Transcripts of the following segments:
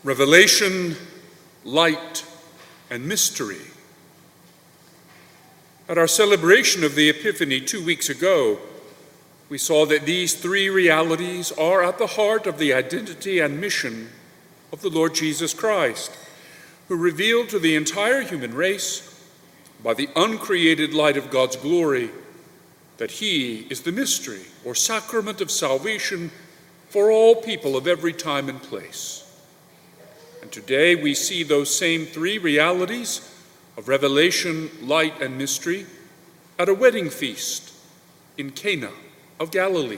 Revelation, light, and mystery. At our celebration of the Epiphany 2 weeks ago, we saw that these three realities are at the heart of the identity and mission of the Lord Jesus Christ, who revealed to the entire human race, by the uncreated light of God's glory, that he is the mystery or sacrament of salvation for all people of every time and place. And today we see those same three realities of revelation, light, and mystery at a wedding feast in Cana of Galilee.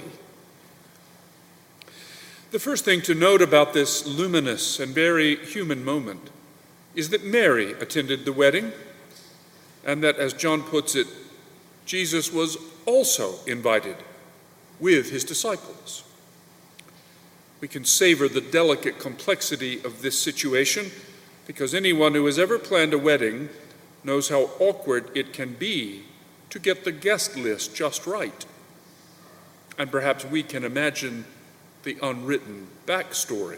The first thing to note about this luminous and very human moment is that Mary attended the wedding, and that, as John puts it, Jesus was also invited with his disciples. We can savor the delicate complexity of this situation because anyone who has ever planned a wedding knows how awkward it can be to get the guest list just right. And perhaps we can imagine the unwritten backstory.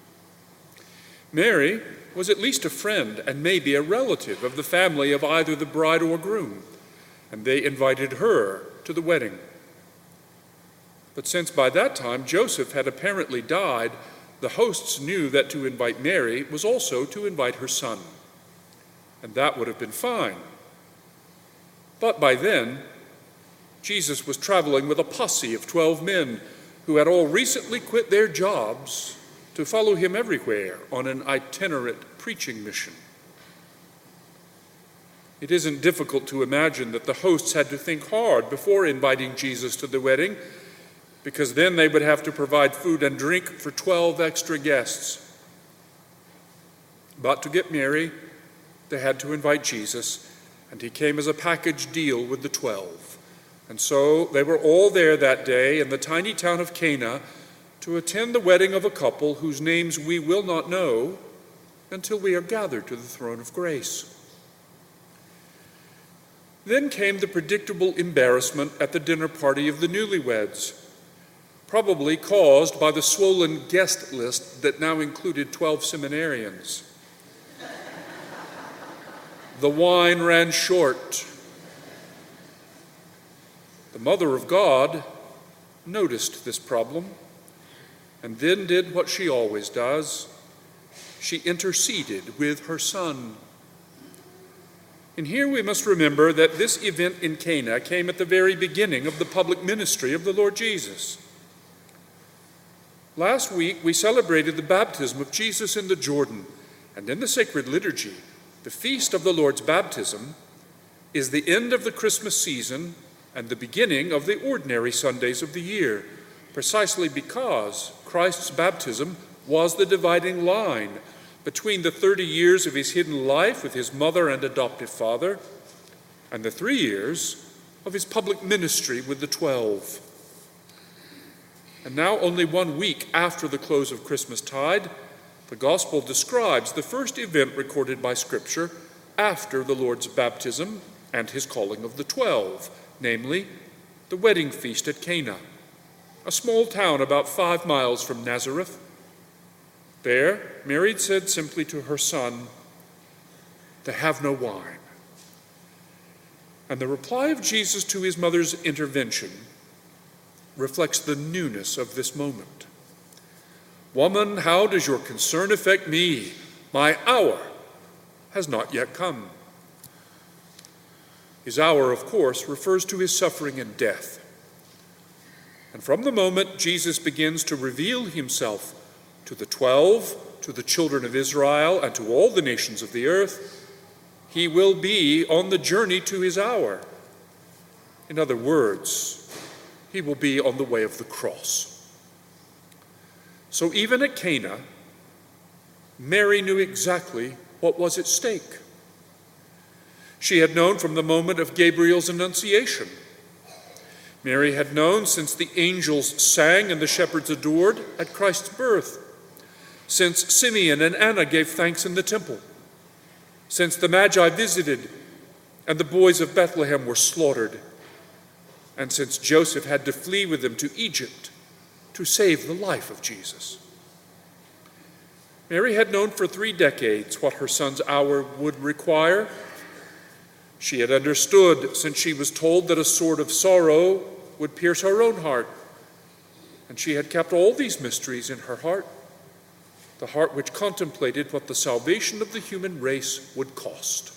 Mary was at least a friend and maybe a relative of the family of either the bride or groom, and they invited her to the wedding. But since by that time Joseph had apparently died, the hosts knew that to invite Mary was also to invite her son, and that would have been fine. But by then, Jesus was traveling with a posse of 12 men who had all recently quit their jobs to follow him everywhere on an itinerant preaching mission. It isn't difficult to imagine that the hosts had to think hard before inviting Jesus to the wedding, because then they would have to provide food and drink for 12 extra guests. But to get Mary, they had to invite Jesus, and he came as a package deal with the 12. And so they were all there that day in the tiny town of Cana to attend the wedding of a couple whose names we will not know until we are gathered to the throne of grace. Then came the predictable embarrassment at the dinner party of the newlyweds, probably caused by the swollen guest list that now included 12 seminarians. The wine ran short. The Mother of God noticed this problem and then did what she always does. She interceded with her son. And here we must remember that this event in Cana came at the very beginning of the public ministry of the Lord Jesus. Last week we celebrated the baptism of Jesus in the Jordan, and in the sacred liturgy, the feast of the Lord's baptism is the end of the Christmas season and the beginning of the ordinary Sundays of the year, precisely because Christ's baptism was the dividing line between the 30 years of his hidden life with his mother and adoptive father and the 3 years of his public ministry with the 12. And now, only 1 week after the close of Christmastide, the Gospel describes the first event recorded by Scripture after the Lord's baptism and his calling of the 12, namely, the wedding feast at Cana, a small town about 5 miles from Nazareth. There, Mary said simply to her son, "They have no wine." And the reply of Jesus to his mother's intervention reflects the newness of this moment. "Woman, how does your concern affect me? My hour has not yet come." His hour, of course, refers to his suffering and death. And from the moment Jesus begins to reveal himself to the 12, to the children of Israel, and to all the nations of the earth, he will be on the journey to his hour. In other words, he will be on the way of the cross. So even at Cana, Mary knew exactly what was at stake. She had known from the moment of Gabriel's annunciation. Mary had known since the angels sang and the shepherds adored at Christ's birth, since Simeon and Anna gave thanks in the temple, since the Magi visited and the boys of Bethlehem were slaughtered, and since Joseph had to flee with them to Egypt to save the life of Jesus. Mary had known for 3 decades what her son's hour would require. She had understood since she was told that a sword of sorrow would pierce her own heart. And she had kept all these mysteries in her heart, the heart which contemplated what the salvation of the human race would cost.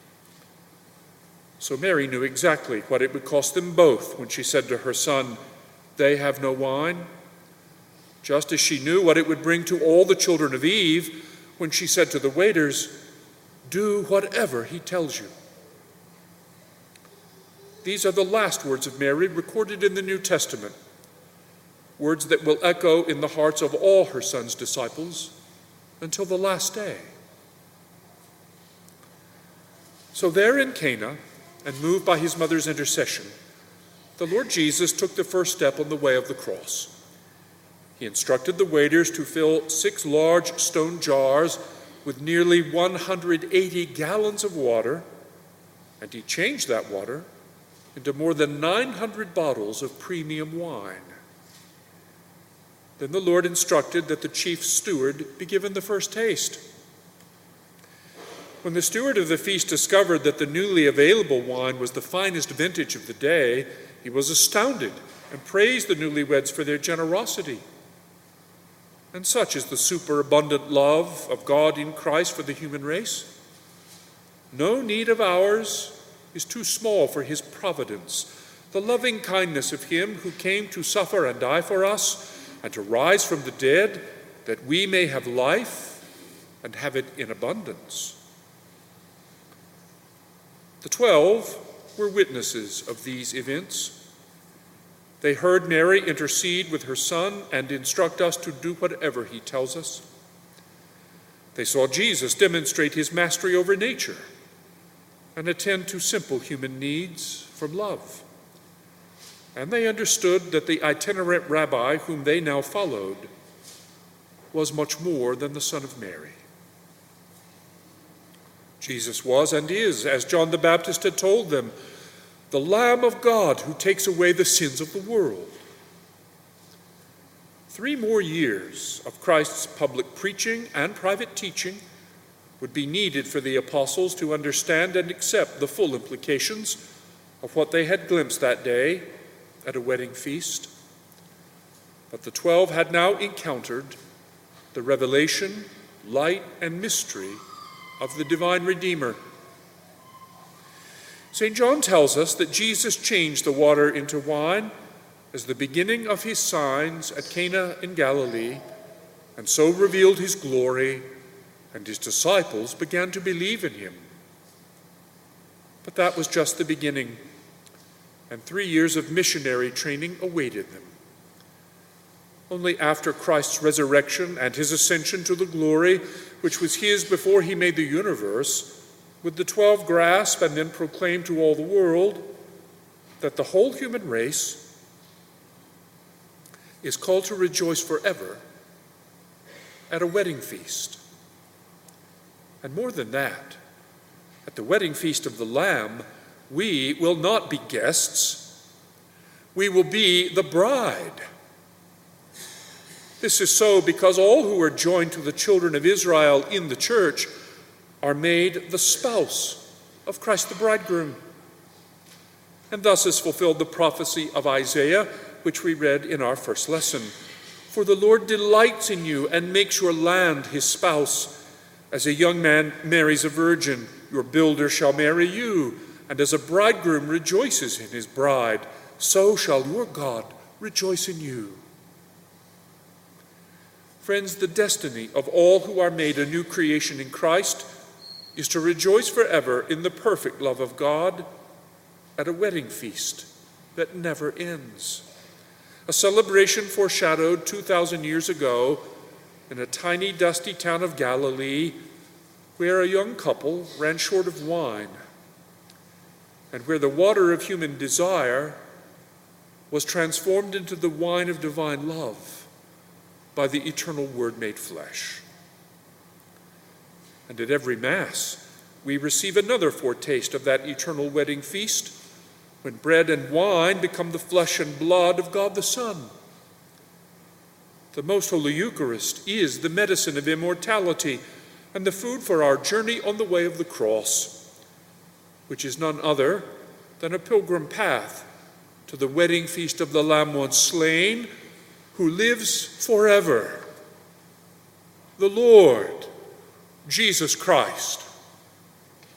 So Mary knew exactly what it would cost them both when she said to her son, "They have no wine," just as she knew what it would bring to all the children of Eve when she said to the waiters, "Do whatever he tells you." These are the last words of Mary recorded in the New Testament, words that will echo in the hearts of all her son's disciples until the last day. So there in Cana, and moved by his mother's intercession, the Lord Jesus took the first step on the way of the cross. He instructed the waiters to fill 6 large stone jars with nearly 180 gallons of water, and he changed that water into more than 900 bottles of premium wine. Then the Lord instructed that the chief steward be given the first taste. When the steward of the feast discovered that the newly available wine was the finest vintage of the day, he was astounded and praised the newlyweds for their generosity. And such is the superabundant love of God in Christ for the human race. No need of ours is too small for his providence. The loving kindness of him who came to suffer and die for us and to rise from the dead, that we may have life and have it in abundance. The 12 were witnesses of these events. They heard Mary intercede with her son and instruct us to do whatever he tells us. They saw Jesus demonstrate his mastery over nature and attend to simple human needs from love. And they understood that the itinerant rabbi whom they now followed was much more than the son of Mary. Jesus was and is, as John the Baptist had told them, the Lamb of God who takes away the sins of the world. 3 more years of Christ's public preaching and private teaching would be needed for the apostles to understand and accept the full implications of what they had glimpsed that day at a wedding feast. But the 12 had now encountered the revelation, light, and mystery of the divine Redeemer. St. John tells us that Jesus changed the water into wine as the beginning of his signs at Cana in Galilee, and so revealed his glory, and his disciples began to believe in him. But that was just the beginning, and 3 years of missionary training awaited them. Only after Christ's resurrection and his ascension to the glory which was his before he made the universe, would the 12 grasp and then proclaim to all the world that the whole human race is called to rejoice forever at a wedding feast. And more than that, at the wedding feast of the Lamb, we will not be guests, we will be the bride. This is so because all who are joined to the children of Israel in the church are made the spouse of Christ the bridegroom. And thus is fulfilled the prophecy of Isaiah, which we read in our first lesson. For the Lord delights in you and makes your land his spouse. As a young man marries a virgin, your builder shall marry you. And as a bridegroom rejoices in his bride, so shall your God rejoice in you. Friends, the destiny of all who are made a new creation in Christ is to rejoice forever in the perfect love of God at a wedding feast that never ends. A celebration foreshadowed 2,000 years ago in a tiny, dusty town of Galilee where a young couple ran short of wine and where the water of human desire was transformed into the wine of divine love by the eternal Word made flesh. And at every Mass, we receive another foretaste of that eternal wedding feast, when bread and wine become the flesh and blood of God the Son. The Most Holy Eucharist is the medicine of immortality and the food for our journey on the way of the cross, which is none other than a pilgrim path to the wedding feast of the Lamb once slain, who lives forever, the Lord Jesus Christ.